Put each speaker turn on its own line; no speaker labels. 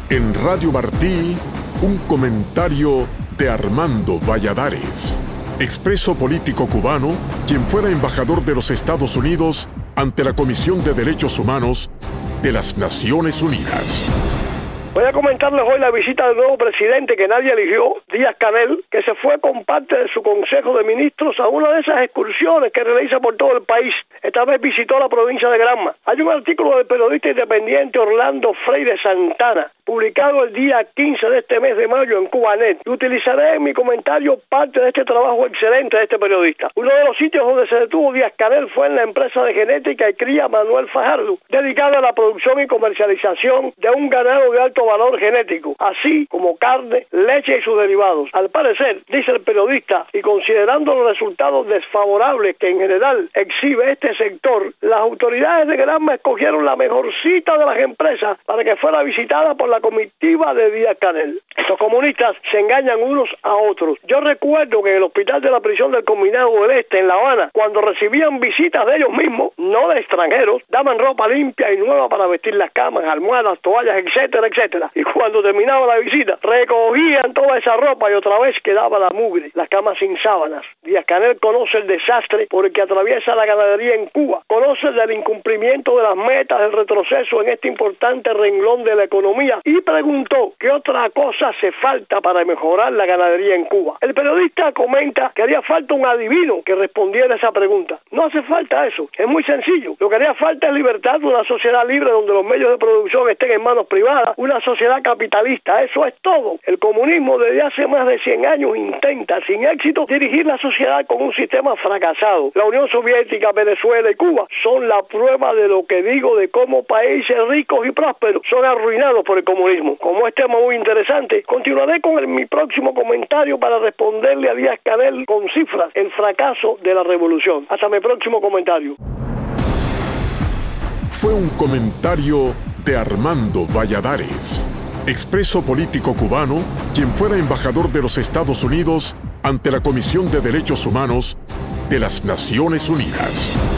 En Radio Martí, un comentario de Armando Valladares, expreso político cubano, quien fuera embajador de los Estados Unidos ante la Comisión de Derechos Humanos de las Naciones Unidas.
Voy a comentarles hoy la visita del nuevo presidente que nadie eligió, Díaz-Canel, que se fue con parte de su Consejo de Ministros a una de esas excursiones que realiza por todo el país. Esta vez visitó la provincia de Granma. Hay un artículo del periodista independiente Orlando Freire Santana, publicado el día 15 de este mes de mayo en Cubanet, y utilizaré en mi comentario parte de este trabajo excelente de este periodista. Uno de los sitios donde se detuvo Díaz-Canel fue en la empresa de genética y cría Manuel Fajardo, dedicada a la producción y comercialización de un ganado de alto valor genético, así como carne, leche y sus derivados. Al parecer, dice el periodista, y considerando los resultados desfavorables que en general exhibe este sector, las autoridades de Granma escogieron la mejor cita de las empresas para que fuera visitada por la comitiva de Díaz-Canel. Estos comunistas se engañan unos a otros. Yo recuerdo que en el hospital de la prisión del Combinado del Este, en La Habana, cuando recibían visitas de ellos mismos, no de extranjeros, daban ropa limpia y nueva para vestir las camas, almohadas, toallas, etcétera, etcétera. Y cuando terminaba la visita, recogían toda esa ropa y otra vez quedaba la mugre, las camas sin sábanas. Díaz-Canel conoce el desastre por el que atraviesa la ganadería en Cuba, conoce del incumplimiento de las metas, del retroceso en este importante renglón de la economía y preguntó qué otra cosa hace falta para mejorar la ganadería en Cuba. El periodista comenta que haría falta un adivino que respondiera a esa pregunta. No hace falta eso, es muy sencillo. Lo que haría falta es libertad, una sociedad libre donde los medios de producción estén en manos privadas, una sociedad capitalista, eso es todo. El comunismo desde hace más de 100 años intenta, sin éxito, dirigir la sociedad con un sistema fracasado. La Unión Soviética, Venezuela y Cuba son la prueba de lo que digo de cómo países ricos y prósperos son arruinados por el comunismo. Como es tema muy interesante, continuaré con mi próximo comentario para responderle a Díaz-Canel con cifras el fracaso de la revolución. Hasta mi próximo comentario.
Fue un comentario de Armando Valladares, expreso político cubano, quien fuera embajador de los Estados Unidos ante la Comisión de Derechos Humanos de las Naciones Unidas.